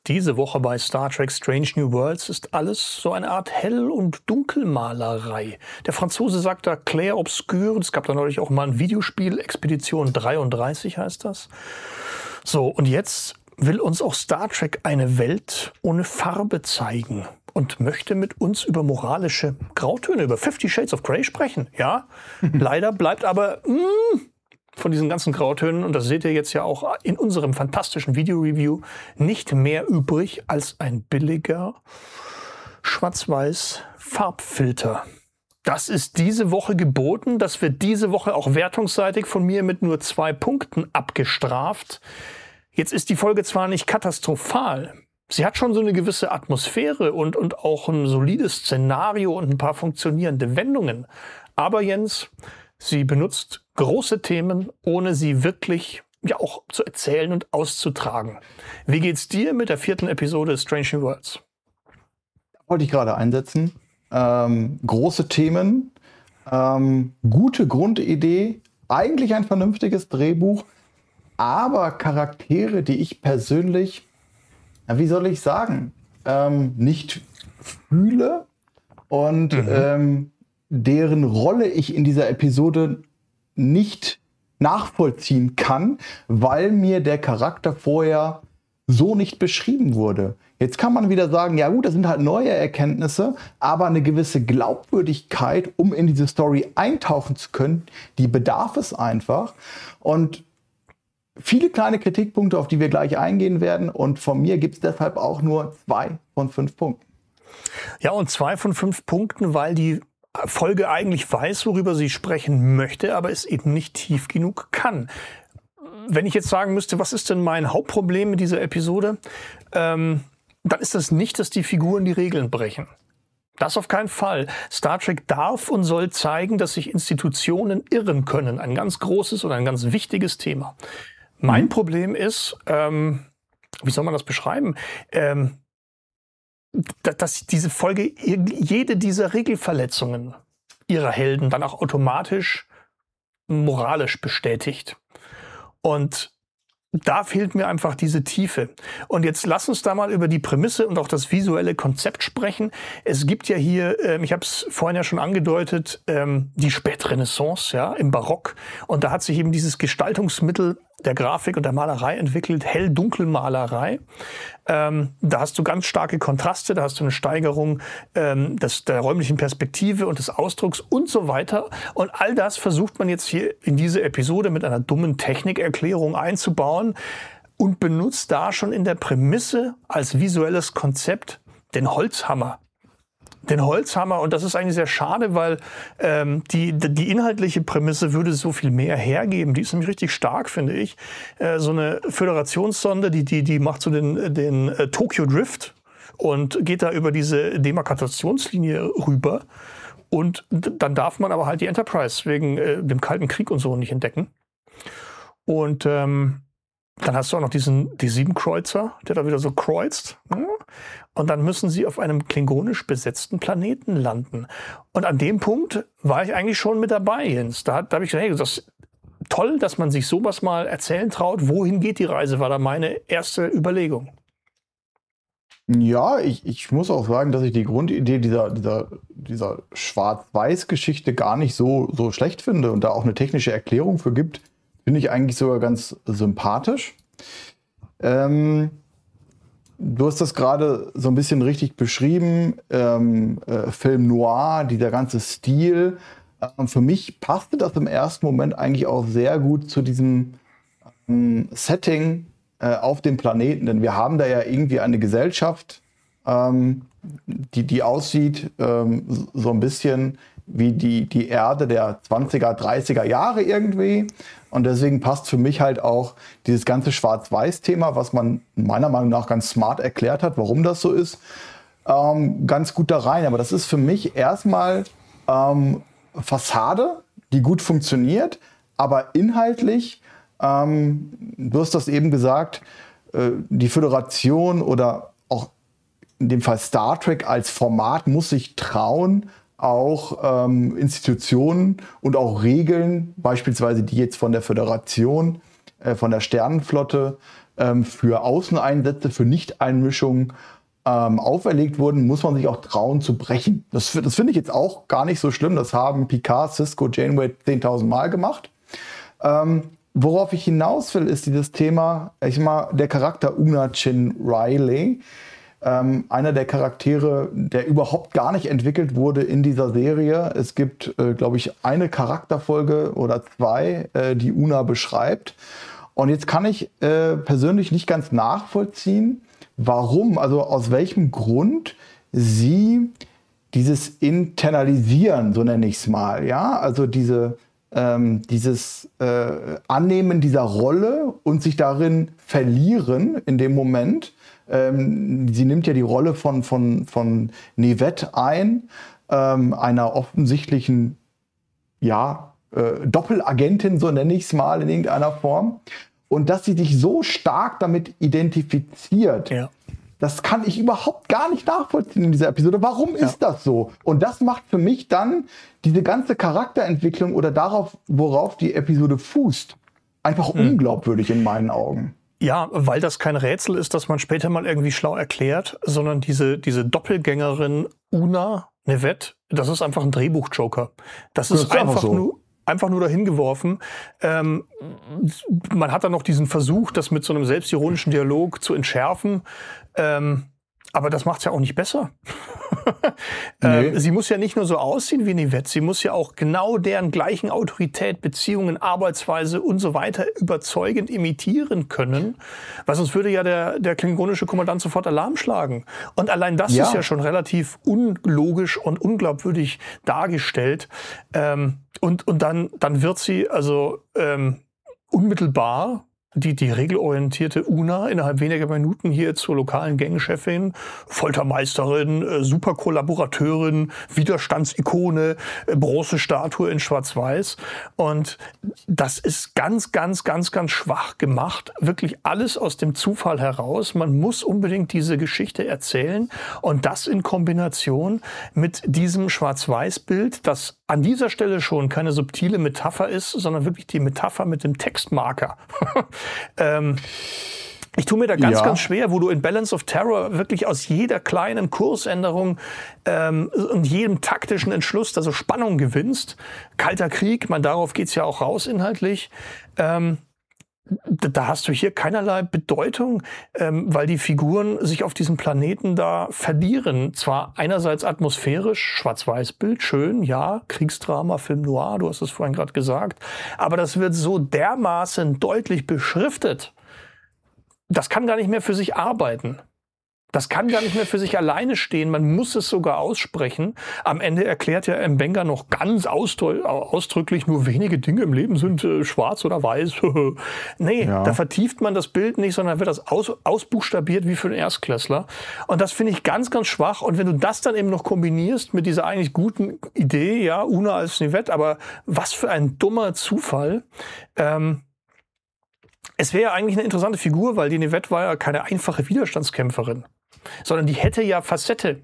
Diese Woche bei Star Trek Strange New Worlds ist alles so eine Art Hell- und Dunkelmalerei. Der Franzose sagt da Clair Obscur. Es gab da neulich auch mal ein Videospiel, Expedition 33 heißt das. So, und jetzt will uns auch Star Trek eine Welt ohne Farbe zeigen und möchte mit uns über moralische Grautöne, über 50 Shades of Grey sprechen. Ja, leider bleibt aber von diesen ganzen Grautönen, und das seht ihr jetzt ja auch in unserem fantastischen Video-Review, nicht mehr übrig als ein billiger Schwarz-Weiß-Farbfilter. Das ist diese Woche geboten. Das wird diese Woche auch wertungsseitig von mir mit nur 2 Punkten abgestraft. Jetzt ist die Folge zwar nicht katastrophal, sie hat schon so eine gewisse Atmosphäre und auch ein solides Szenario und ein paar funktionierende Wendungen. Aber Jens, sie benutzt große Themen, ohne sie wirklich ja auch zu erzählen und auszutragen. Wie geht's dir mit der 4. Episode Strange New Worlds? Wollte ich gerade einsetzen. Große Themen, gute Grundidee, eigentlich ein vernünftiges Drehbuch, aber Charaktere, die ich persönlich, wie soll ich sagen, nicht fühle und deren Rolle ich in dieser Episode nicht nachvollziehen kann, weil mir der Charakter vorher so nicht beschrieben wurde. Jetzt kann man wieder sagen, ja gut, das sind halt neue Erkenntnisse, aber eine gewisse Glaubwürdigkeit, um in diese Story eintauchen zu können, die bedarf es einfach. Und viele kleine Kritikpunkte, auf die wir gleich eingehen werden. Und von mir gibt es deshalb auch nur 2 von 5 Punkten. Ja, und 2 von 5 Punkten, weil die Folge eigentlich weiß, worüber sie sprechen möchte, aber es eben nicht tief genug kann. Wenn ich jetzt sagen müsste, was ist denn mein Hauptproblem mit dieser Episode, dann ist das nicht, dass die Figuren die Regeln brechen. Das auf keinen Fall. Star Trek darf und soll zeigen, dass sich Institutionen irren können. Ein ganz großes und ein ganz wichtiges Thema. Mein Problem ist, wie soll man das beschreiben, dass diese Folge jede dieser Regelverletzungen ihrer Helden dann auch automatisch moralisch bestätigt. Und da fehlt mir einfach diese Tiefe. Und jetzt lass uns da mal über die Prämisse und auch das visuelle Konzept sprechen. Es gibt ja hier, ich habe es vorhin ja schon angedeutet, die Spätrenaissance, ja, im Barock. Und da hat sich eben dieses Gestaltungsmittel der Grafik und der Malerei entwickelt, Hell-Dunkel-Malerei. Da hast du ganz starke Kontraste, da hast du eine Steigerung der räumlichen Perspektive und des Ausdrucks und so weiter. Und all das versucht man jetzt hier in diese Episode mit einer dummen Technikerklärung einzubauen und benutzt da schon in der Prämisse als visuelles Konzept den Holzhammer. Und das ist eigentlich sehr schade, weil die inhaltliche Prämisse würde so viel mehr hergeben. Die ist nämlich richtig stark, finde ich. So eine Föderationssonde, die macht so den Tokyo Drift und geht da über diese Demarkationslinie rüber. Und dann darf man aber halt die Enterprise wegen dem Kalten Krieg und so nicht entdecken. Und dann hast du auch noch die 7 Kreuzer, der da wieder so kreuzt. Und dann müssen sie auf einem klingonisch besetzten Planeten landen. Und an dem Punkt war ich eigentlich schon mit dabei, Jens. Da habe ich gesagt, hey, das ist toll, dass man sich sowas mal erzählen traut. Wohin geht die Reise, war da meine erste Überlegung. Ja, ich muss auch sagen, dass ich die Grundidee dieser Schwarz-Weiß-Geschichte gar nicht so schlecht finde und da auch eine technische Erklärung für gibt, finde ich eigentlich sogar ganz sympathisch. Du hast das gerade so ein bisschen richtig beschrieben, Film Noir, dieser ganze Stil. Für mich passte das im ersten Moment eigentlich auch sehr gut zu diesem Setting auf dem Planeten. Denn wir haben da ja irgendwie eine Gesellschaft, die aussieht so ein bisschen wie die Erde der 20er, 30er Jahre irgendwie. Und deswegen passt für mich halt auch dieses ganze Schwarz-Weiß-Thema, was man meiner Meinung nach ganz smart erklärt hat, warum das so ist, ganz gut da rein. Aber das ist für mich erstmal Fassade, die gut funktioniert, aber inhaltlich, du hast das eben gesagt, die Föderation oder auch in dem Fall Star Trek als Format muss sich trauen, auch Institutionen und auch Regeln, beispielsweise die jetzt von der Föderation, von der Sternenflotte für Außeneinsätze, für Nichteinmischung auferlegt wurden, muss man sich auch trauen zu brechen. Das finde ich jetzt auch gar nicht so schlimm. Das haben Picard, Sisko, Janeway 10.000 Mal gemacht. Worauf ich hinaus will, ist dieses Thema, der Charakter Una Chin Riley. Einer der Charaktere, der überhaupt gar nicht entwickelt wurde in dieser Serie. Es gibt, glaube ich, eine Charakterfolge oder 2, die Una beschreibt. Und jetzt kann ich persönlich nicht ganz nachvollziehen, warum, also aus welchem Grund sie dieses Internalisieren, so nenne ich es mal, ja, also dieses Annehmen dieser Rolle und sich darin verlieren in dem Moment. Sie nimmt ja die Rolle von Nivette ein, einer offensichtlichen, Doppelagentin, so nenne ich es mal in irgendeiner Form. Und dass sie sich so stark damit identifiziert, das kann ich überhaupt gar nicht nachvollziehen in dieser Episode. Warum ist das so? Und das macht für mich dann diese ganze Charakterentwicklung oder worauf die Episode fußt, einfach unglaubwürdig in meinen Augen. Ja, weil das kein Rätsel ist, das man später mal irgendwie schlau erklärt, sondern diese Doppelgängerin Una Nivette, das ist einfach ein Drehbuch-Joker. Das ist einfach nur dahin geworfen. Man hat dann noch diesen Versuch, das mit so einem selbstironischen Dialog zu entschärfen. Aber das macht's ja auch nicht besser. Nee. Sie muss ja nicht nur so aussehen wie Nivette, sie muss ja auch genau deren gleichen Autorität, Beziehungen, Arbeitsweise und so weiter überzeugend imitieren können. Weil sonst würde ja der klingonische Kommandant sofort Alarm schlagen. Und allein das ist ja schon relativ unlogisch und unglaubwürdig dargestellt. Und dann wird sie also unmittelbar die regelorientierte Una innerhalb weniger Minuten hier zur lokalen Gangchefin, Foltermeisterin, super Kollaborateurin, Widerstandsikone, Bronzestatue in Schwarz-Weiß. Und das ist ganz, ganz, ganz, ganz schwach gemacht. Wirklich alles aus dem Zufall heraus. Man muss unbedingt diese Geschichte erzählen. Und das in Kombination mit diesem Schwarz-Weiß-Bild, das an dieser Stelle schon keine subtile Metapher ist, sondern wirklich die Metapher mit dem Textmarker. Ich tue mir da ganz schwer, wo du in Balance of Terror wirklich aus jeder kleinen Kursänderung und jedem taktischen Entschluss da so Spannung gewinnst. Kalter Krieg, darauf geht's ja auch raus inhaltlich. Da hast du hier keinerlei Bedeutung, weil die Figuren sich auf diesem Planeten da verlieren. Zwar einerseits atmosphärisch, Schwarz-Weiß-Bild, schön, ja, Kriegsdrama, Film Noir, du hast es vorhin gerade gesagt, aber das wird so dermaßen deutlich beschriftet, das kann gar nicht mehr für sich arbeiten. Das kann gar nicht mehr für sich alleine stehen. Man muss es sogar aussprechen. Am Ende erklärt ja Mbenga noch ganz ausdrücklich, nur wenige Dinge im Leben sind schwarz oder weiß. Da vertieft man das Bild nicht, sondern wird das ausbuchstabiert wie für einen Erstklässler. Und das finde ich ganz, ganz schwach. Und wenn du das dann eben noch kombinierst mit dieser eigentlich guten Idee, ja, Una als Nivette, aber was für ein dummer Zufall. Es wäre ja eigentlich eine interessante Figur, weil die Nivette war ja keine einfache Widerstandskämpferin, sondern die hätte ja Facette.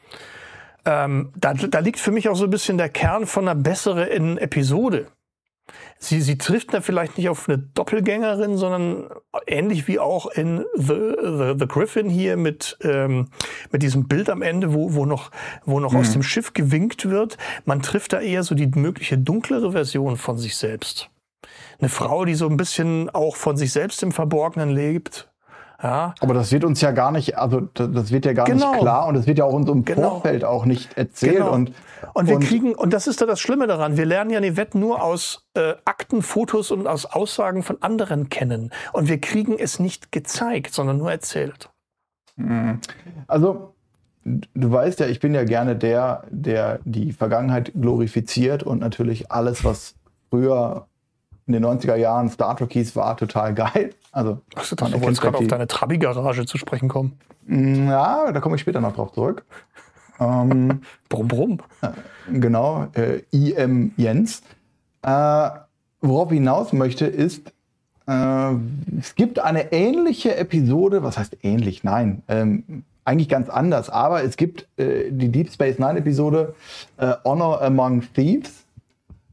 Da liegt für mich auch so ein bisschen der Kern von einer besseren Episode. Sie trifft da vielleicht nicht auf eine Doppelgängerin, sondern ähnlich wie auch in The Griffin hier mit diesem Bild am Ende, wo noch aus dem Schiff gewinkt wird. Man trifft da eher so die mögliche dunklere Version von sich selbst. Eine Frau, die so ein bisschen auch von sich selbst im Verborgenen lebt. Ja. Aber das wird uns ja gar nicht, das wird ja gar nicht klar und es wird ja auch uns im Vorfeld auch nicht erzählt. Genau. Und wir kriegen, und das ist da das Schlimme daran, wir lernen ja Nivette nur aus Akten, Fotos und aus Aussagen von anderen kennen. Und wir kriegen es nicht gezeigt, sondern nur erzählt. Also, du weißt ja, ich bin ja gerne der die Vergangenheit glorifiziert und natürlich alles, was früher in den 90er Jahren Star Trek hieß, war total geil. Also, du wolltest gerade auf deine Trabi-Garage zu sprechen kommen. Ja, da komme ich später noch drauf zurück. Brumm, brumm. Genau, IM Jens. Worauf ich hinaus möchte, ist, es gibt eine ähnliche Episode, was heißt ähnlich? Nein, eigentlich ganz anders, aber es gibt die Deep Space Nine Episode Honor Among Thieves.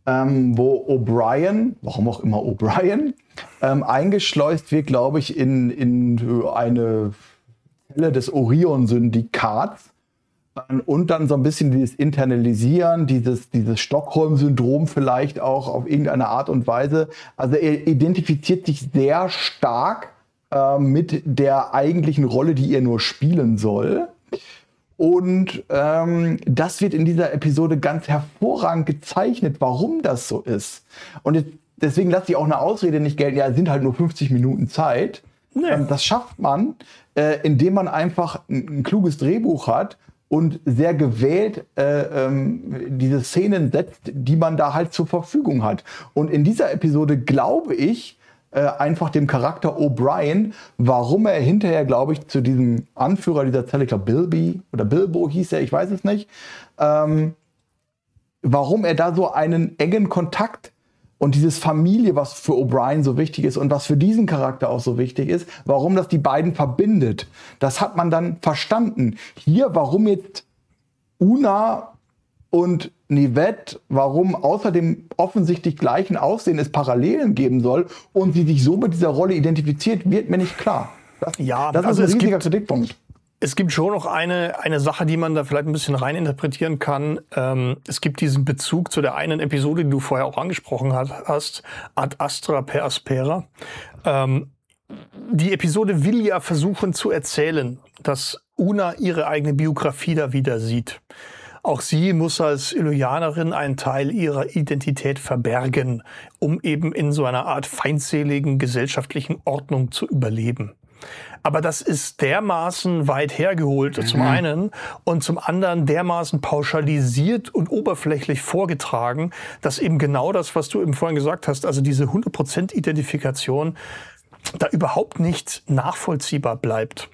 wo O'Brien, warum auch immer O'Brien, eingeschleust wird, glaube ich, in eine Zelle des Orion-Syndikats und dann so ein bisschen dieses Internalisieren, dieses Stockholm-Syndrom vielleicht auch auf irgendeine Art und Weise. Also er identifiziert sich sehr stark mit der eigentlichen Rolle, die er nur spielen soll. Und das wird in dieser Episode ganz hervorragend gezeichnet, warum das so ist. Und deswegen lasse ich auch eine Ausrede nicht gelten, ja, es sind halt nur 50 Minuten Zeit. Nee. Das schafft man, indem man einfach ein kluges Drehbuch hat und sehr gewählt diese Szenen setzt, die man da halt zur Verfügung hat. Und in dieser Episode glaube ich, einfach dem Charakter O'Brien, warum er hinterher, glaube ich, zu diesem Anführer dieser Zelle, ich glaube Bilby oder Bilbo hieß er, ich weiß es nicht, warum er da so einen engen Kontakt und dieses Familie, was für O'Brien so wichtig ist und was für diesen Charakter auch so wichtig ist, warum das die beiden verbindet. Das hat man dann verstanden. Hier, warum jetzt Una und Nivette, warum außer dem offensichtlich gleichen Aussehen es Parallelen geben soll und sie sich so mit dieser Rolle identifiziert, wird mir nicht klar. Das ist ein riesiger Kritikpunkt. Es gibt schon noch eine Sache, die man da vielleicht ein bisschen reininterpretieren kann. Es gibt diesen Bezug zu der einen Episode, die du vorher auch angesprochen hast, Ad Astra per Aspera. Die Episode will ja versuchen zu erzählen, dass Una ihre eigene Biografie da wieder sieht. Auch sie muss als Illyrianerin einen Teil ihrer Identität verbergen, um eben in so einer Art feindseligen gesellschaftlichen Ordnung zu überleben. Aber das ist dermaßen weit hergeholt, zum einen, und zum anderen dermaßen pauschalisiert und oberflächlich vorgetragen, dass eben genau das, was du eben vorhin gesagt hast, also diese 100% Identifikation, da überhaupt nicht nachvollziehbar bleibt.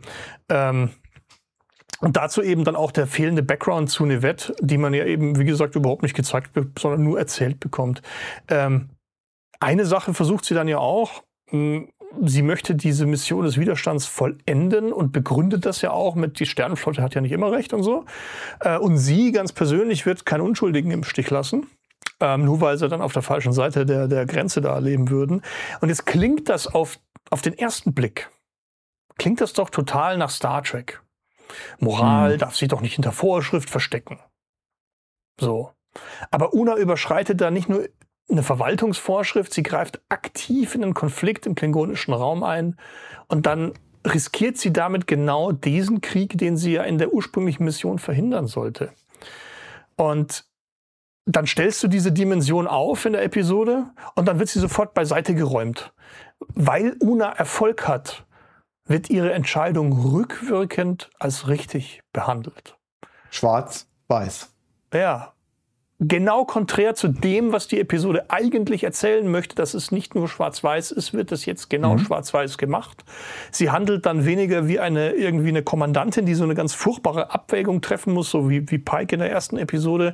Und dazu eben dann auch der fehlende Background zu Nivette, die man ja eben, wie gesagt, überhaupt nicht gezeigt, sondern nur erzählt bekommt. Eine Sache versucht sie dann ja auch. Sie möchte diese Mission des Widerstands vollenden und begründet das ja auch mit, die Sternenflotte hat ja nicht immer recht und so. Und sie ganz persönlich wird keinen Unschuldigen im Stich lassen. Nur weil sie dann auf der falschen Seite der Grenze da leben würden. Und jetzt klingt das auf den ersten Blick, klingt das doch total nach Star Trek. Moral darf sich doch nicht hinter Vorschrift verstecken. So. Aber Una überschreitet da nicht nur eine Verwaltungsvorschrift, sie greift aktiv in einen Konflikt im klingonischen Raum ein und dann riskiert sie damit genau diesen Krieg, den sie ja in der ursprünglichen Mission verhindern sollte. Und dann stellst du diese Dimension auf in der Episode und dann wird sie sofort beiseite geräumt. Weil Una Erfolg hat, wird ihre Entscheidung rückwirkend als richtig behandelt. Schwarz-Weiß. Ja, genau konträr zu dem, was die Episode eigentlich erzählen möchte, dass es nicht nur schwarz-weiß ist, wird das jetzt genau schwarz-weiß gemacht. Sie handelt dann weniger wie irgendwie eine Kommandantin, die so eine ganz furchtbare Abwägung treffen muss, so wie Pike in der ersten Episode.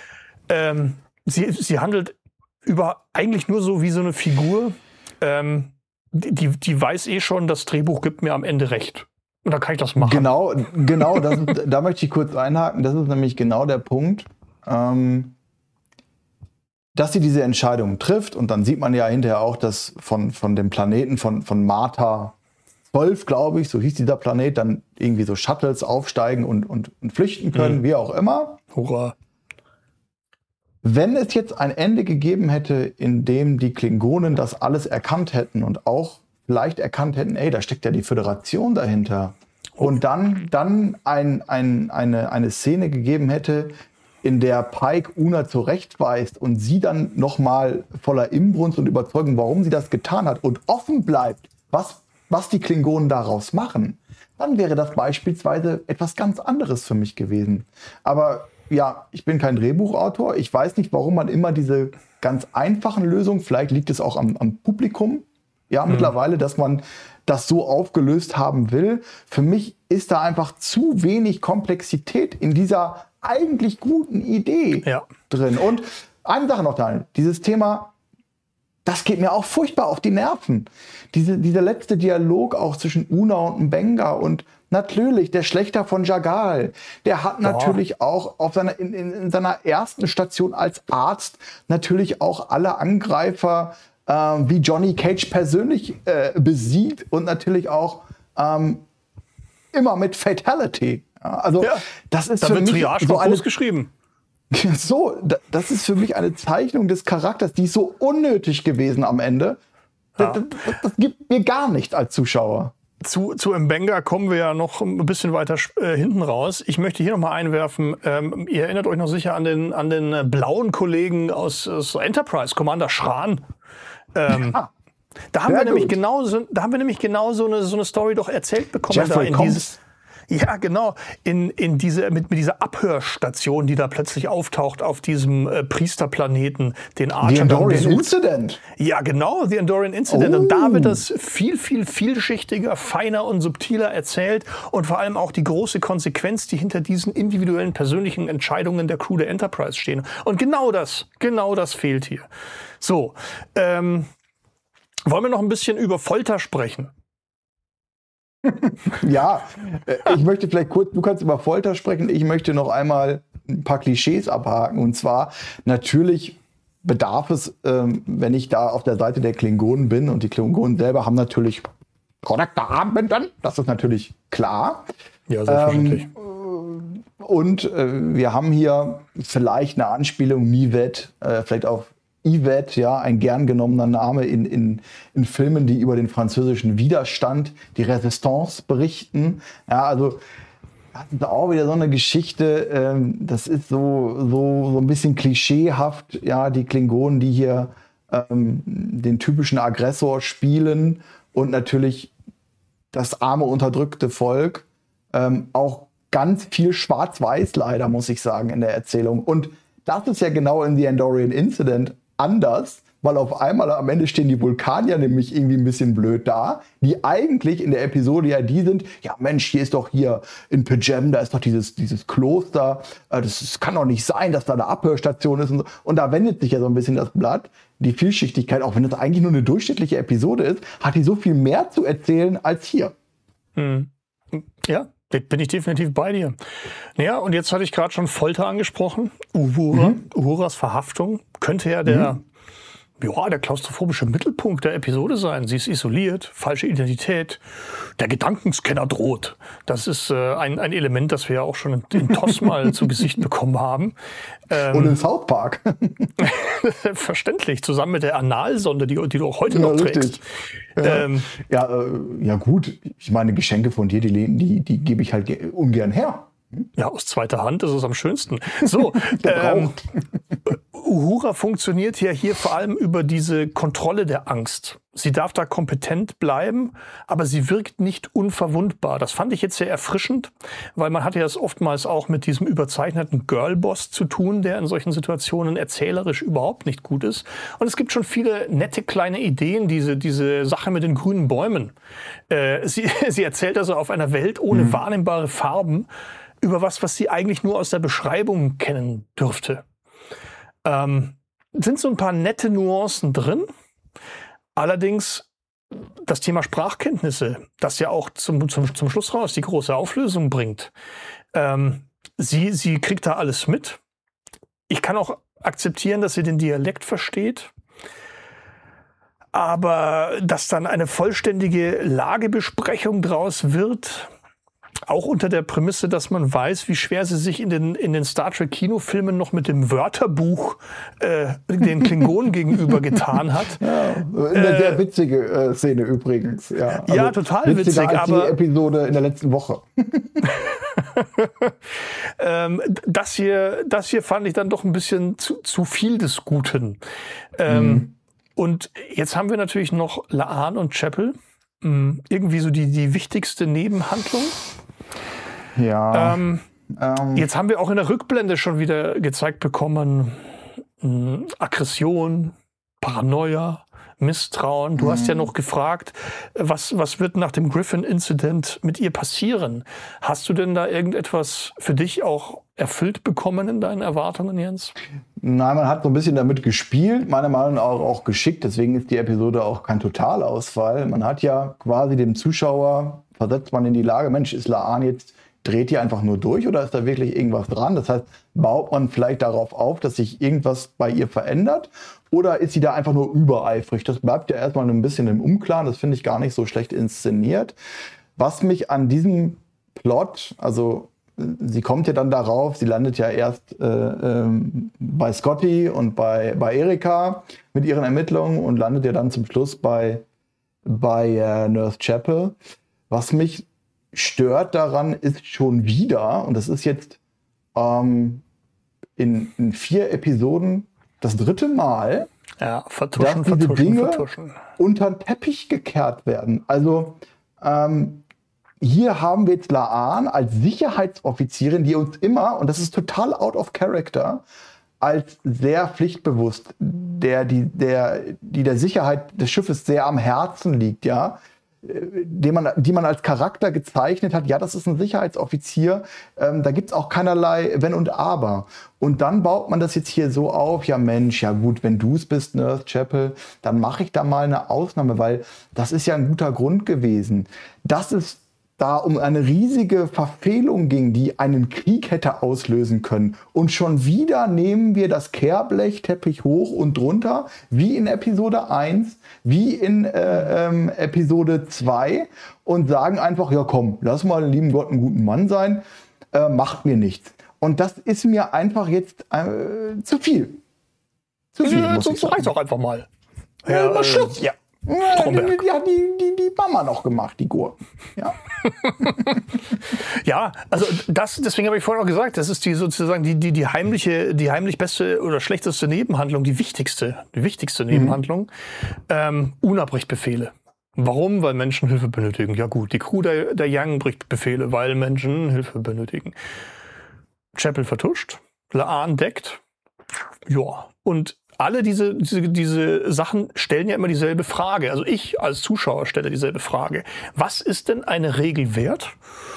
Sie handelt eigentlich nur so wie so eine Figur, die weiß schon, das Drehbuch gibt mir am Ende recht. Und dann kann ich das machen. Genau, da möchte ich kurz einhaken. Das ist nämlich genau der Punkt, dass sie diese Entscheidung trifft. Und dann sieht man ja hinterher auch, dass von dem Planeten von Martha 12, glaube ich, so hieß dieser Planet, dann irgendwie so Shuttles aufsteigen und flüchten können, wie auch immer. Hurra. Wenn es jetzt ein Ende gegeben hätte, in dem die Klingonen das alles erkannt hätten und auch vielleicht erkannt hätten, da steckt ja die Föderation dahinter. Und dann eine Szene gegeben hätte, in der Pike Una zurechtweist und sie dann nochmal voller Inbrunst und Überzeugung, warum sie das getan hat und offen bleibt, was die Klingonen daraus machen, dann wäre das beispielsweise etwas ganz anderes für mich gewesen. Aber ja, ich bin kein Drehbuchautor. Ich weiß nicht, warum man immer diese ganz einfachen Lösungen, vielleicht liegt es auch am Publikum, mittlerweile, dass man das so aufgelöst haben will. Für mich ist da einfach zu wenig Komplexität in dieser eigentlich guten Idee drin. Und eine Sache noch, Daniel, dieses Thema, das geht mir auch furchtbar auf die Nerven. Dieser letzte Dialog auch zwischen Una und Mbenga und Natürlich, der Schlächter von Jagal. Der hat natürlich auch auf in seiner ersten Station als Arzt natürlich auch alle Angreifer wie Johnny Cage persönlich besiegt und natürlich auch immer mit Fatality. Ja, also das ist da für wird mich Triage so groß geschrieben. Das ist für mich eine Zeichnung des Charakters, die ist so unnötig gewesen am Ende. Ja. Das gibt mir gar nichts als Zuschauer. Zu Mbenga kommen wir ja noch ein bisschen weiter hinten raus. Ich möchte hier noch mal einwerfen, ihr erinnert euch noch sicher an den blauen Kollegen aus Enterprise, Commander Schran. Da haben wir nämlich genau so eine Story doch erzählt bekommen. Jeffrey Combs. Ja, genau. Mit dieser Abhörstation, die da plötzlich auftaucht auf diesem Priesterplaneten, den Archer. The Andorian Incident. Ja, genau, The Andorian Incident. Und da wird das viel, viel vielschichtiger, feiner und subtiler erzählt. Und vor allem auch die große Konsequenz, die hinter diesen individuellen, persönlichen Entscheidungen der Crew der Enterprise stehen. Und genau das fehlt hier. So, wollen wir noch ein bisschen über Folter sprechen? Ja, ich möchte vielleicht kurz, du kannst über Folter sprechen, ich möchte noch einmal ein paar Klischees abhaken. Und zwar, natürlich bedarf es, wenn ich da auf der Seite der Klingonen bin, und die Klingonen selber haben natürlich korrekte Armbinden, das ist natürlich klar. Ja, selbstverständlich. Und wir haben hier vielleicht eine Anspielung, Nivet, vielleicht auf Yvette, ja, ein gern genommener Name in Filmen, die über den französischen Widerstand, die Resistance berichten. Ja, also das ist auch wieder so eine Geschichte, das ist so ein bisschen klischeehaft, ja, die Klingonen, die hier den typischen Aggressor spielen und natürlich das arme, unterdrückte Volk, auch ganz viel schwarz-weiß leider, muss ich sagen, in der Erzählung. Und das ist ja genau in The Andorian Incident anders, weil auf einmal am Ende stehen die Vulkanier nämlich irgendwie ein bisschen blöd da, die eigentlich in der Episode ja die sind, ja Mensch, hier ist doch hier in Pajem, da ist doch dieses Kloster, das kann doch nicht sein, dass da eine Abhörstation ist und so. Und da wendet sich ja so ein bisschen das Blatt. Die Vielschichtigkeit, auch wenn das eigentlich nur eine durchschnittliche Episode ist, hat die so viel mehr zu erzählen als hier. Ja, bin ich definitiv bei dir. Naja, und jetzt hatte ich gerade schon Folter angesprochen. Uhuras Verhaftung könnte ja der klaustrophobische Mittelpunkt der Episode sein. Sie ist isoliert, falsche Identität, der Gedankenscanner droht. Das ist ein Element, das wir ja auch schon in TOS mal zu Gesicht bekommen haben. Und in South Park. Verständlich, zusammen mit der Analsonde, die du auch heute noch trägst. Ja, gut. Ich meine, Geschenke von dir, die gebe ich halt ungern her. Ja, aus zweiter Hand ist es am schönsten. So, Uhura funktioniert ja hier vor allem über diese Kontrolle der Angst. Sie darf da kompetent bleiben, aber sie wirkt nicht unverwundbar. Das fand ich jetzt sehr erfrischend, weil man hat ja das oftmals auch mit diesem überzeichneten Girlboss zu tun, der in solchen Situationen erzählerisch überhaupt nicht gut ist. Und es gibt schon viele nette kleine Ideen, diese Sache mit den grünen Bäumen. Sie erzählt also auf einer Welt ohne wahrnehmbare Farben über was sie eigentlich nur aus der Beschreibung kennen dürfte. Sind so ein paar nette Nuancen drin. Allerdings das Thema Sprachkenntnisse, das ja auch zum Schluss raus die große Auflösung bringt. Sie kriegt da alles mit. Ich kann auch akzeptieren, dass sie den Dialekt versteht. Aber dass dann eine vollständige Lagebesprechung draus wird, auch unter der Prämisse, dass man weiß, wie schwer sie sich in den Star Trek Kinofilmen noch mit dem Wörterbuch den Klingonen gegenüber getan hat. Ja, eine sehr witzige Szene übrigens. Ja, also ja, total witzig. Als aber die Episode in der letzten Woche. Das hier fand ich dann doch ein bisschen zu viel des Guten. Und jetzt haben wir natürlich noch La'an und Chapel. Irgendwie so die wichtigste Nebenhandlung. Ja. Jetzt haben wir auch in der Rückblende schon wieder gezeigt bekommen, Aggression, Paranoia, Misstrauen. Du hast ja noch gefragt, was wird nach dem Griffin-Incident mit ihr passieren? Hast du denn da irgendetwas für dich auch erfüllt bekommen in deinen Erwartungen, Jens? Nein, man hat so ein bisschen damit gespielt, meiner Meinung nach auch geschickt. Deswegen ist die Episode auch kein Totalausfall. Man hat ja quasi dem Zuschauer versetzt man in die Lage, Mensch, ist La'an jetzt, dreht die einfach nur durch oder ist da wirklich irgendwas dran? Das heißt, baut man vielleicht darauf auf, dass sich irgendwas bei ihr verändert oder ist sie da einfach nur übereifrig? Das bleibt ja erstmal ein bisschen im Unklaren, das finde ich gar nicht so schlecht inszeniert. Was mich an diesem Plot, also sie kommt ja dann darauf, sie landet ja erst bei Scotty und bei Erika mit ihren Ermittlungen und landet ja dann zum Schluss bei Nurse Chapel. Was mich stört daran ist schon wieder, und das ist jetzt in 4 Episoden das 3. Mal, dass diese Dinge unter den Teppich gekehrt werden. Also hier haben wir jetzt La'an als Sicherheitsoffizierin, die uns immer, und das ist total out of character, als sehr pflichtbewusst, die der Sicherheit des Schiffes sehr am Herzen liegt, ja, die man als Charakter gezeichnet hat, ja, das ist ein Sicherheitsoffizier, da gibt's auch keinerlei Wenn und Aber. Und dann baut man das jetzt hier so auf, ja Mensch, ja gut, wenn du es bist, Nurse Chapel, dann mache ich da mal eine Ausnahme, weil das ist ja ein guter Grund gewesen. Dass es da um eine riesige Verfehlung ging, die einen Krieg hätte auslösen können. Und schon wieder nehmen wir das Kehrblechteppich hoch und drunter, wie in Episode 1, wie in Episode 2 und sagen einfach, ja komm, lass mal den lieben Gott einen guten Mann sein, macht mir nichts. Und das ist mir einfach jetzt zu viel. Zu viel, muss ich sagen. Reicht auch einfach mal. Ja, Schluss. Ja. Ja, die hat die Mama noch gemacht, die Gurken. Ja, ja, also deswegen habe ich vorhin auch gesagt, das ist die sozusagen die heimlich beste oder schlechteste Nebenhandlung, die wichtigste Nebenhandlung. UNA bricht Befehle. Warum? Weil Menschen Hilfe benötigen. Ja gut, die Crew der Young bricht Befehle, weil Menschen Hilfe benötigen. Chapel vertuscht, La'an deckt. Ja, und alle diese Sachen stellen ja immer dieselbe Frage. Also ich als Zuschauer stelle dieselbe Frage. Was ist denn eine Regel wert,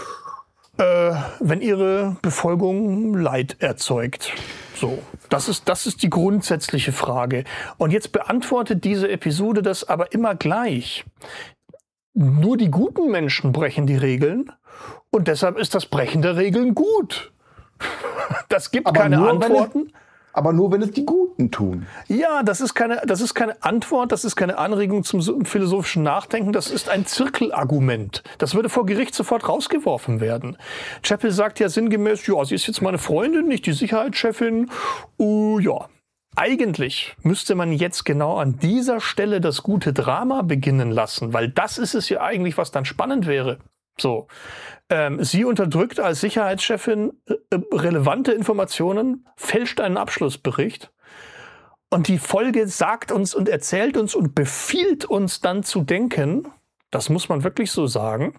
wenn ihre Befolgung Leid erzeugt? So, das ist die grundsätzliche Frage. Und jetzt beantwortet diese Episode das aber immer gleich. Nur die guten Menschen brechen die Regeln und deshalb ist das Brechen der Regeln gut. Das gibt aber keine Antworten. Aber nur, wenn es die Guten tun. Ja, das ist keine Antwort, das ist keine Anregung zum philosophischen Nachdenken, das ist ein Zirkelargument. Das würde vor Gericht sofort rausgeworfen werden. Chapel sagt ja sinngemäß, ja, sie ist jetzt meine Freundin, nicht die Sicherheitschefin. Ja, eigentlich müsste man jetzt genau an dieser Stelle das gute Drama beginnen lassen, weil das ist es ja eigentlich, was dann spannend wäre. So. Sie unterdrückt als Sicherheitschefin relevante Informationen, fälscht einen Abschlussbericht und die Folge sagt uns und erzählt uns und befiehlt uns dann zu denken, das muss man wirklich so sagen,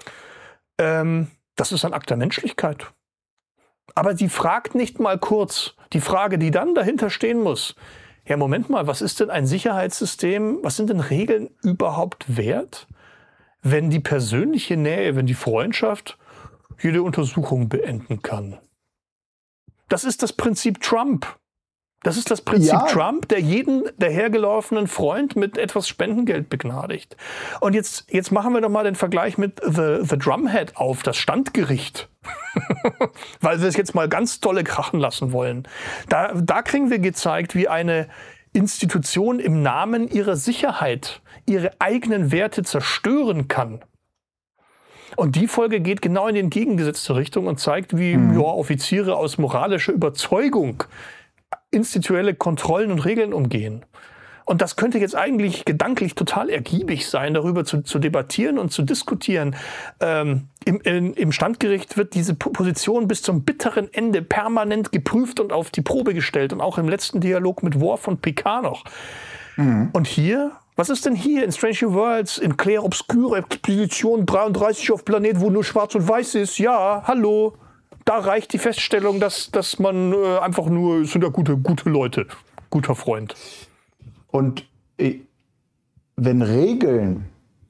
das ist ein Akt der Menschlichkeit. Aber sie fragt nicht mal kurz, die Frage, die dann dahinter stehen muss, ja Moment mal, was ist denn ein Sicherheitssystem, was sind denn Regeln überhaupt wert? Wenn die persönliche Nähe, wenn die Freundschaft jede Untersuchung beenden kann. Das ist das Prinzip Trump. Das ist das Prinzip Trump, der jeden dahergelaufenen Freund mit etwas Spendengeld begnadigt. Und jetzt machen wir doch mal den Vergleich mit The Drumhead auf, das Standgericht. Weil wir es jetzt mal ganz tolle krachen lassen wollen. Da kriegen wir gezeigt, wie eine Institution im Namen ihrer Sicherheit ihre eigenen Werte zerstören kann. Und die Folge geht genau in die entgegengesetzte Richtung und zeigt, wie Offiziere aus moralischer Überzeugung institutionelle Kontrollen und Regeln umgehen. Und das könnte jetzt eigentlich gedanklich total ergiebig sein, darüber zu debattieren und zu diskutieren. Im Standgericht wird diese Position bis zum bitteren Ende permanent geprüft und auf die Probe gestellt. Und auch im letzten Dialog mit Worf und Picard noch. Und hier, was ist denn hier in Strange New Worlds, in Claire Obscure Expedition 33 auf Planet, wo nur schwarz und weiß ist? Ja, hallo. Da reicht die Feststellung, dass man einfach nur, es sind ja gute Leute, guter Freund. Und wenn Regeln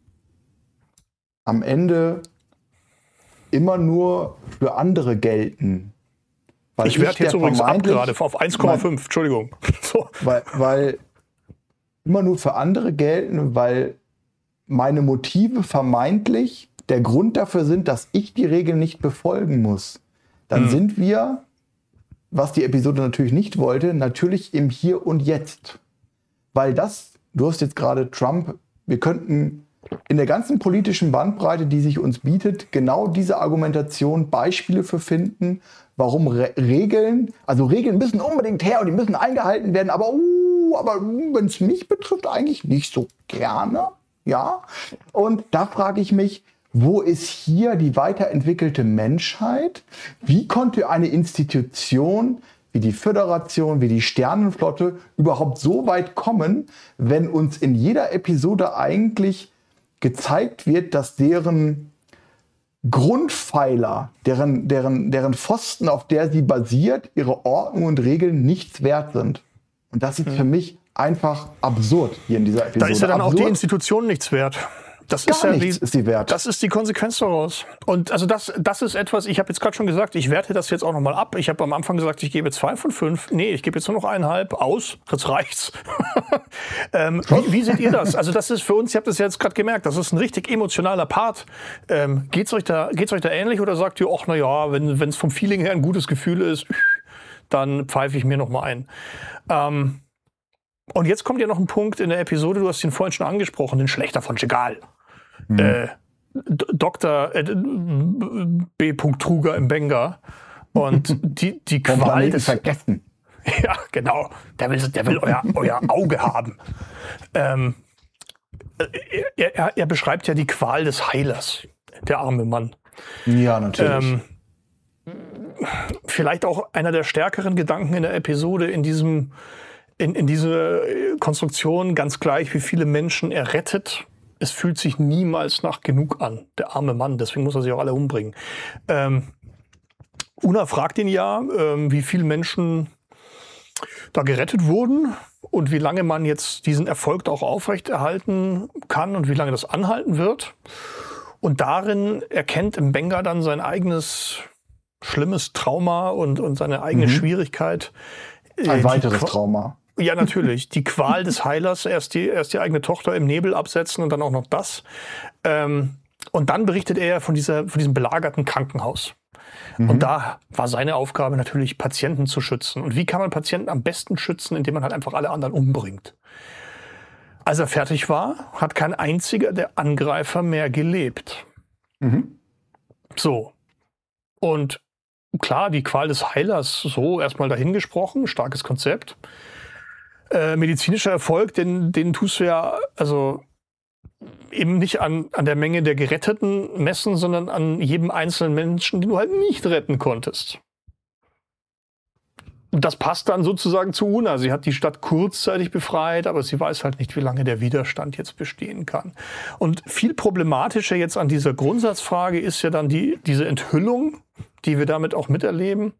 am Ende immer nur für andere gelten. Weil ich werde jetzt übrigens ab gerade auf 1,5, Entschuldigung. So. Weil immer nur für andere gelten, weil meine Motive vermeintlich der Grund dafür sind, dass ich die Regeln nicht befolgen muss, dann sind wir, was die Episode natürlich nicht wollte, natürlich im Hier und Jetzt. Weil du hast jetzt gerade Trump, wir könnten in der ganzen politischen Bandbreite, die sich uns bietet, genau diese Argumentation Beispiele für finden, warum Regeln müssen unbedingt her und die müssen eingehalten werden, aber wenn es mich betrifft, eigentlich nicht so gerne. Ja. Und da frage ich mich, wo ist hier die weiterentwickelte Menschheit? Wie konnte eine Institution wie die Föderation, wie die Sternenflotte überhaupt so weit kommen, wenn uns in jeder Episode eigentlich gezeigt wird, dass deren Grundpfeiler, deren Pfosten, auf der sie basiert, ihre Ordnung und Regeln nichts wert sind. Und das ist für mich einfach absurd hier in dieser Episode. Da ist ja dann absurd. auch die Institution nichts wert. Das Gar ist ja nichts ist sie wert. Das ist die Konsequenz daraus. Und also das ist etwas, ich habe jetzt gerade schon gesagt, ich werte das jetzt auch nochmal ab. Ich habe am Anfang gesagt, ich gebe 2 von 5. Nee, ich gebe jetzt nur noch 1,5 aus. Jetzt reicht's. Wie seht ihr das? Also das ist für uns, ihr habt es ja jetzt gerade gemerkt, das ist ein richtig emotionaler Part. Geht's euch da ähnlich oder sagt ihr, ach na ja, wenn es vom Feeling her ein gutes Gefühl ist, dann pfeife ich mir nochmal ein. Und jetzt kommt ja noch ein Punkt in der Episode, du hast ihn vorhin schon angesprochen, den Schlächter von Jegal. Dr. B. Truger im Benga. Und die Qual des... vergessen. Ja, genau. Der will euer Auge haben. Er beschreibt ja die Qual des Heilers, der arme Mann. Ja, natürlich. Vielleicht auch einer der stärkeren Gedanken in der Episode, in diese Konstruktion, ganz gleich, wie viele Menschen er rettet. Es fühlt sich niemals nach genug an, der arme Mann, deswegen muss er sich auch alle umbringen. Una fragt ihn ja, wie viele Menschen da gerettet wurden und wie lange man jetzt diesen Erfolg auch aufrechterhalten kann und wie lange das anhalten wird. Und darin erkennt Mbenga dann sein eigenes schlimmes Trauma und seine eigene Schwierigkeit. Ein weiteres Trauma. Ja, natürlich. Die Qual des Heilers, erst die eigene Tochter im Nebel absetzen und dann auch noch das. Und dann berichtet er von diesem belagerten Krankenhaus. Und da war seine Aufgabe natürlich, Patienten zu schützen. Und wie kann man Patienten am besten schützen, indem man halt einfach alle anderen umbringt? Als er fertig war, hat kein einziger der Angreifer mehr gelebt. So. Und klar, die Qual des Heilers, so erstmal dahingesprochen, starkes Konzept. Medizinischer Erfolg, den tust du ja also eben nicht an der Menge der Geretteten messen, sondern an jedem einzelnen Menschen, den du halt nicht retten konntest. Und das passt dann sozusagen zu Una. Sie hat die Stadt kurzzeitig befreit, aber sie weiß halt nicht, wie lange der Widerstand jetzt bestehen kann. Und viel problematischer jetzt an dieser Grundsatzfrage ist ja dann diese Enthüllung, die wir damit auch miterleben.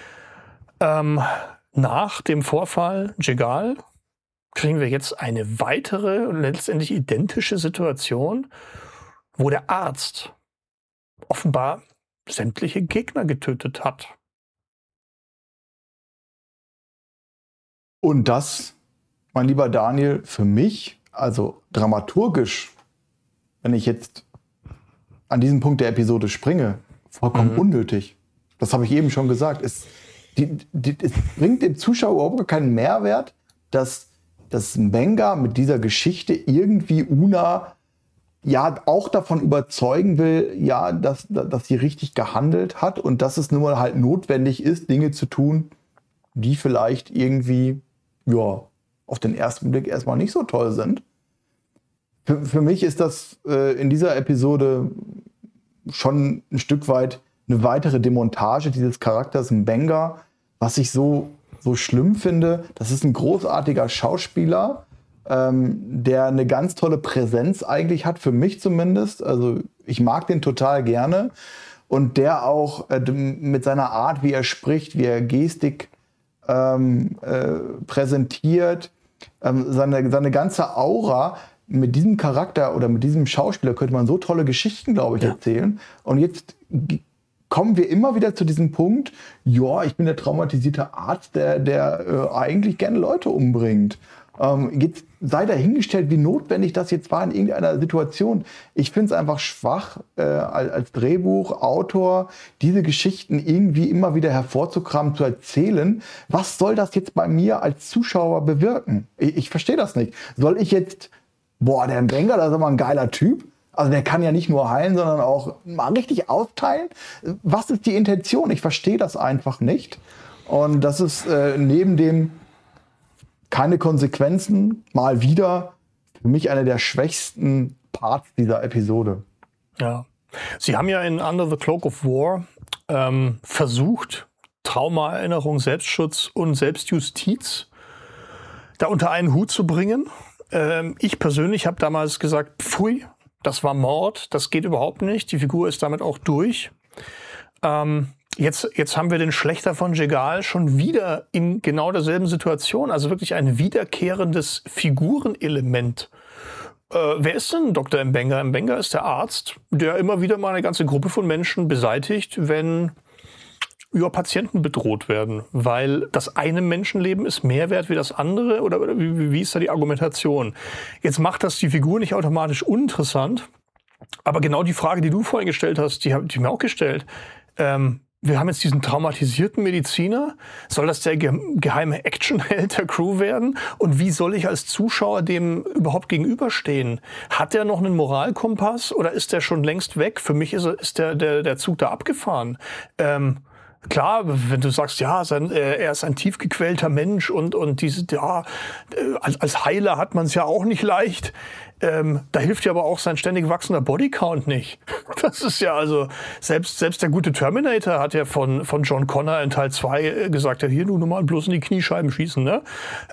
Nach dem Vorfall Jegal kriegen wir jetzt eine weitere und letztendlich identische Situation, wo der Arzt offenbar sämtliche Gegner getötet hat. Und das, mein lieber Daniel, für mich, also dramaturgisch, wenn ich jetzt an diesen Punkt der Episode springe, vollkommen unnötig. Das habe ich eben schon gesagt. Es bringt dem Zuschauer überhaupt keinen Mehrwert, dass Mbenga mit dieser Geschichte irgendwie Una ja auch davon überzeugen will, ja, dass sie richtig gehandelt hat und dass es nur halt notwendig ist, Dinge zu tun, die vielleicht irgendwie, ja, auf den ersten Blick erstmal nicht so toll sind. Für mich ist das in dieser Episode schon ein Stück weit eine weitere Demontage dieses Charakters Mbenga, was ich so schlimm finde. Das ist ein großartiger Schauspieler, der eine ganz tolle Präsenz eigentlich hat, für mich zumindest. Also ich mag den total gerne. Und der auch mit seiner Art, wie er spricht, wie er Gestik präsentiert, seine ganze Aura, mit diesem Charakter oder mit diesem Schauspieler könnte man so tolle Geschichten, glaube ich, erzählen. Und jetzt kommen wir immer wieder zu diesem Punkt, ja, ich bin der traumatisierte Arzt, der eigentlich gerne Leute umbringt. Jetzt sei dahingestellt, wie notwendig das jetzt war in irgendeiner Situation. Ich finde es einfach schwach, als Drehbuchautor diese Geschichten irgendwie immer wieder hervorzukramen, zu erzählen. Was soll das jetzt bei mir als Zuschauer bewirken? Ich verstehe das nicht. Soll ich jetzt, der Mbenga, das ist aber ein geiler Typ. Also der kann ja nicht nur heilen, sondern auch mal richtig austeilen. Was ist die Intention? Ich verstehe das einfach nicht. Und das ist neben dem keine Konsequenzen, mal wieder für mich einer der schwächsten Parts dieser Episode. Ja. Sie haben ja in Under the Cloak of War versucht, Traumaerinnerung, Selbstschutz und Selbstjustiz da unter einen Hut zu bringen. Ich persönlich habe damals gesagt, pfui, das war Mord, das geht überhaupt nicht. Die Figur ist damit auch durch. Jetzt haben wir den Schlächter von Jegal schon wieder in genau derselben Situation. Also wirklich ein wiederkehrendes Figurenelement. Wer ist denn Dr. Mbenga? Mbenga ist der Arzt, der immer wieder mal eine ganze Gruppe von Menschen beseitigt, wenn Patienten bedroht werden. Weil das eine Menschenleben ist mehr wert wie das andere? Oder wie ist da die Argumentation? Jetzt macht das die Figur nicht automatisch uninteressant. Aber genau die Frage, die du vorhin gestellt hast, die habe ich mir auch gestellt. Wir haben jetzt diesen traumatisierten Mediziner. Soll das der geheime Actionheld der Crew werden? Und wie soll ich als Zuschauer dem überhaupt gegenüberstehen? Hat der noch einen Moralkompass oder ist der schon längst weg? Für mich ist der Zug da abgefahren. Klar, wenn du sagst, ja, er ist ein tief gequälter Mensch und als Heiler hat man es ja auch nicht leicht. Da hilft ja aber auch sein ständig wachsender Bodycount nicht. Das ist ja also, selbst der gute Terminator hat ja von John Connor in Teil 2 gesagt, ja, hier nur mal bloß in die Kniescheiben schießen, ne?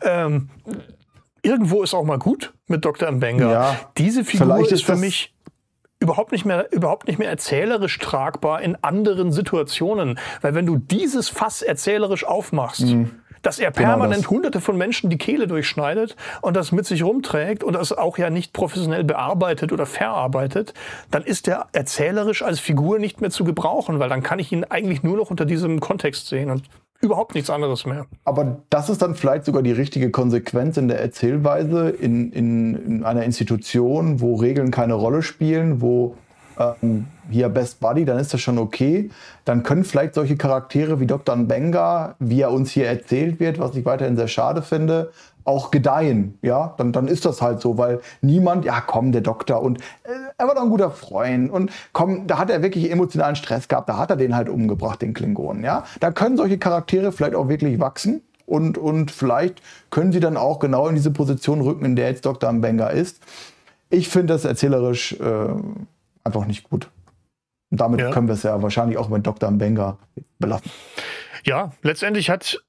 Irgendwo ist auch mal gut mit Dr. Mbenga. Ja, diese Figur ist für mich überhaupt nicht mehr erzählerisch tragbar in anderen Situationen. Weil wenn du dieses Fass erzählerisch aufmachst, dass er permanent Hunderte von Menschen die Kehle durchschneidet und das mit sich rumträgt und das auch ja nicht professionell bearbeitet oder verarbeitet, dann ist er erzählerisch als Figur nicht mehr zu gebrauchen, weil dann kann ich ihn eigentlich nur noch unter diesem Kontext sehen und überhaupt nichts anderes mehr. Aber das ist dann vielleicht sogar die richtige Konsequenz in der Erzählweise in einer Institution, wo Regeln keine Rolle spielen, wo hier Best Buddy, dann ist das schon okay. Dann können vielleicht solche Charaktere wie Dr. Mbenga, wie er uns hier erzählt wird, was ich weiterhin sehr schade finde, auch gedeihen. Ja, dann ist das halt so, weil niemand, ja komm, der Doktor und er war doch ein guter Freund und komm, da hat er wirklich emotionalen Stress gehabt, da hat er den halt umgebracht, den Klingonen. Ja, da können solche Charaktere vielleicht auch wirklich wachsen und vielleicht können sie dann auch genau in diese Position rücken, in der jetzt Dr. Mbenga ist. Ich finde das erzählerisch einfach nicht gut. Und damit können wir es ja wahrscheinlich auch mit Dr. Mbenga belassen. Ja, letztendlich hat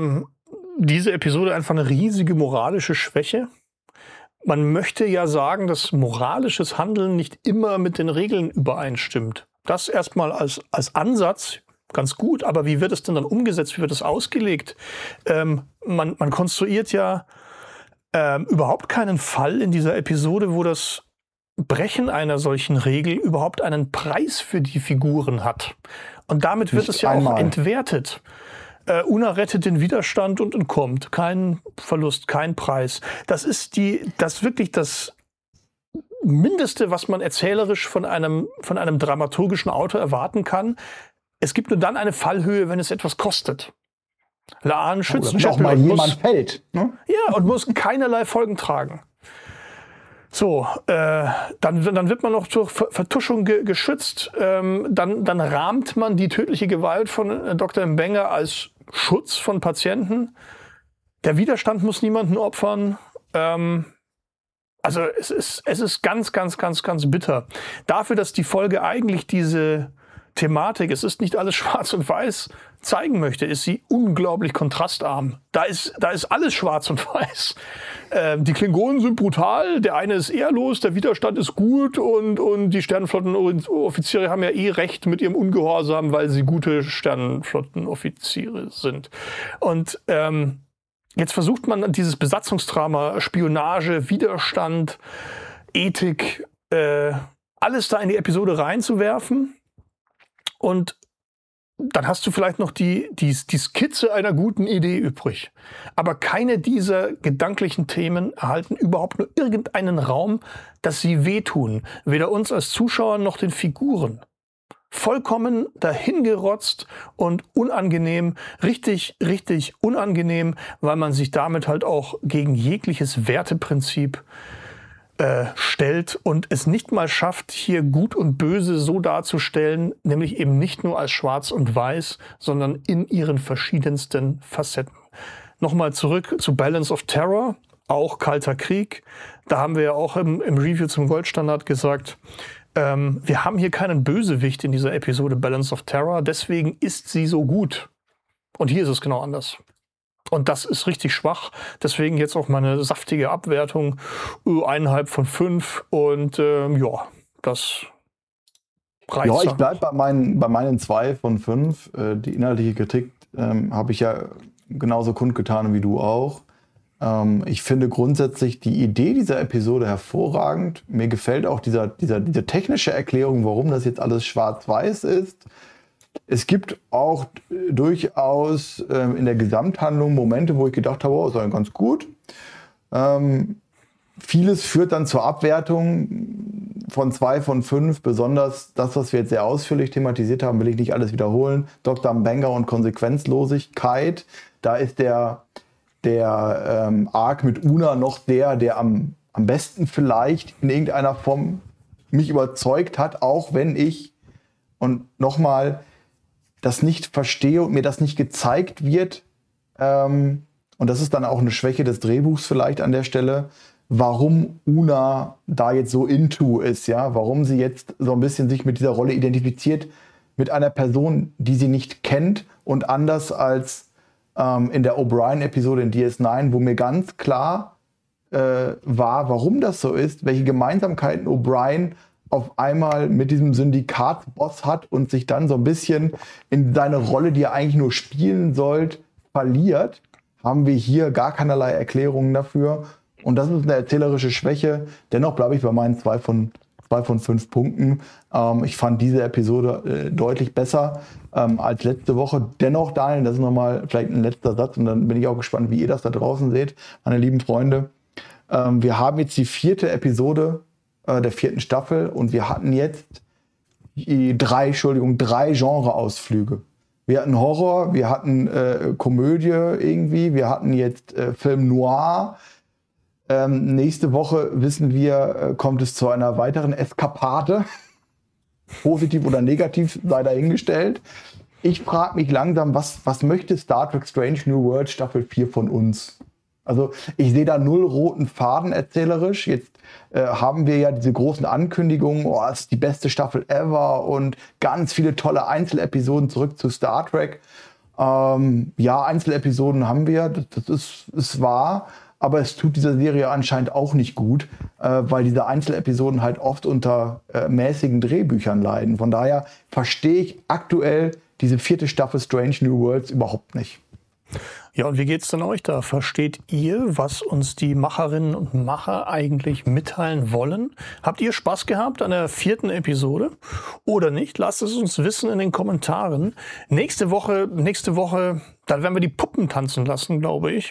diese Episode einfach eine riesige moralische Schwäche. Man möchte ja sagen, dass moralisches Handeln nicht immer mit den Regeln übereinstimmt. Das erstmal als Ansatz ganz gut, aber wie wird es denn dann umgesetzt? Wie wird es ausgelegt? Man konstruiert ja überhaupt keinen Fall in dieser Episode, wo das Brechen einer solchen Regel überhaupt einen Preis für die Figuren hat. Und damit wird es ja auch entwertet. Una rettet den Widerstand und entkommt. Kein Verlust, kein Preis. Das ist wirklich das Mindeste, was man erzählerisch von einem dramaturgischen Autor erwarten kann. Es gibt nur dann eine Fallhöhe, wenn es etwas kostet. Laan schützt auch mal jemand fällt. Ne? Ja, und muss keinerlei Folgen tragen. So, dann wird man noch zur Vertuschung geschützt. Dann rahmt man die tödliche Gewalt von Dr. Mbenga als Schutz von Patienten. Der Widerstand muss niemanden opfern. Also es ist ganz, ganz, ganz, ganz bitter. Dafür, dass die Folge eigentlich diese Thematik, es ist nicht alles schwarz und weiß, zeigen möchte, ist sie unglaublich kontrastarm. Da ist alles schwarz und weiß. Die Klingonen sind brutal, der eine ist ehrlos, der Widerstand ist gut und die Sternenflottenoffiziere haben ja recht mit ihrem Ungehorsam, weil sie gute Sternenflottenoffiziere sind. Und jetzt versucht man dieses Besatzungsdrama, Spionage, Widerstand, Ethik, alles da in die Episode reinzuwerfen. Und dann hast du vielleicht noch die Skizze einer guten Idee übrig. Aber keine dieser gedanklichen Themen erhalten überhaupt nur irgendeinen Raum, dass sie wehtun. Weder uns als Zuschauer noch den Figuren. Vollkommen dahingerotzt und unangenehm, richtig, richtig unangenehm, weil man sich damit halt auch gegen jegliches Werteprinzip stellt und es nicht mal schafft, hier Gut und Böse so darzustellen, nämlich eben nicht nur als Schwarz und Weiß, sondern in ihren verschiedensten Facetten. Nochmal zurück zu Balance of Terror, auch Kalter Krieg. Da haben wir ja auch im Review zum Goldstandard gesagt, wir haben hier keinen Bösewicht in dieser Episode Balance of Terror, deswegen ist sie so gut. Und hier ist es genau anders. Und das ist richtig schwach. Deswegen jetzt auch meine saftige Abwertung. 1,5 von 5. Und ja, das reicht. Ja, ich bleibe bei meinen 2 von 5. Die inhaltliche Kritik habe ich ja genauso kundgetan wie du auch. Ich finde grundsätzlich die Idee dieser Episode hervorragend. Mir gefällt auch diese technische Erklärung, warum das jetzt alles schwarz-weiß ist. Es gibt auch durchaus in der Gesamthandlung Momente, wo ich gedacht habe, oh, ist ja ganz gut. Vieles führt dann zur Abwertung von 2 von 5. Besonders das, was wir jetzt sehr ausführlich thematisiert haben, will ich nicht alles wiederholen. Dr. Banger und Konsequenzlosigkeit. Da ist der Arc mit Una noch der am besten vielleicht in irgendeiner Form mich überzeugt hat, auch wenn ich, und nochmal, das nicht verstehe und mir das nicht gezeigt wird. Und das ist dann auch eine Schwäche des Drehbuchs vielleicht an der Stelle, warum Una da jetzt so into ist, ja, warum sie jetzt so ein bisschen sich mit dieser Rolle identifiziert, mit einer Person, die sie nicht kennt, und anders als in der O'Brien-Episode in DS9, wo mir ganz klar war, warum das so ist, welche Gemeinsamkeiten O'Brien auf einmal mit diesem Syndikatsboss hat und sich dann so ein bisschen in seine Rolle, die er eigentlich nur spielen sollte, verliert, haben wir hier gar keinerlei Erklärungen dafür. Und das ist eine erzählerische Schwäche. Dennoch bleibe ich bei meinen 2 von 5 Punkten. Ich fand diese Episode deutlich besser als letzte Woche. Dennoch, Daniel, das ist nochmal vielleicht ein letzter Satz, und dann bin ich auch gespannt, wie ihr das da draußen seht, meine lieben Freunde. Wir haben jetzt die 4. Episode der 4. Staffel und wir hatten jetzt 3 Genreausflüge. Wir hatten Horror, wir hatten Komödie irgendwie, wir hatten jetzt Film Noir. Nächste Woche, wissen wir, kommt es zu einer weiteren Eskapade. Positiv oder negativ sei dahingestellt. Ich frage mich langsam, was möchte Star Trek Strange New World Staffel 4 von uns? Also ich sehe da 0 roten Faden erzählerisch. Jetzt haben wir ja diese großen Ankündigungen, oh, es ist die beste Staffel ever und ganz viele tolle Einzelepisoden zurück zu Star Trek. Ja, Einzelepisoden haben wir, das ist wahr, aber es tut dieser Serie anscheinend auch nicht gut, weil diese Einzelepisoden halt oft unter mäßigen Drehbüchern leiden. Von daher verstehe ich aktuell diese 4. Staffel Strange New Worlds überhaupt nicht. Ja, und wie geht's denn euch da? Versteht ihr, was uns die Macherinnen und Macher eigentlich mitteilen wollen? Habt ihr Spaß gehabt an der 4. Episode oder nicht? Lasst es uns wissen in den Kommentaren. Nächste Woche, dann werden wir die Puppen tanzen lassen, glaube ich.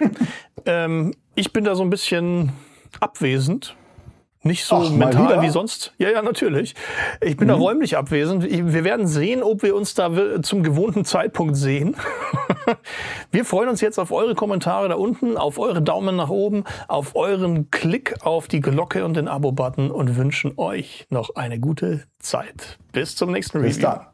Ich bin da so ein bisschen abwesend. Nicht so mental wie sonst. Ja, natürlich. Ich bin da räumlich abwesend. Wir werden sehen, ob wir uns da zum gewohnten Zeitpunkt sehen. Wir freuen uns jetzt auf eure Kommentare da unten, auf eure Daumen nach oben, auf euren Klick auf die Glocke und den Abo-Button und wünschen euch noch eine gute Zeit. Bis zum nächsten Review. Bis dann.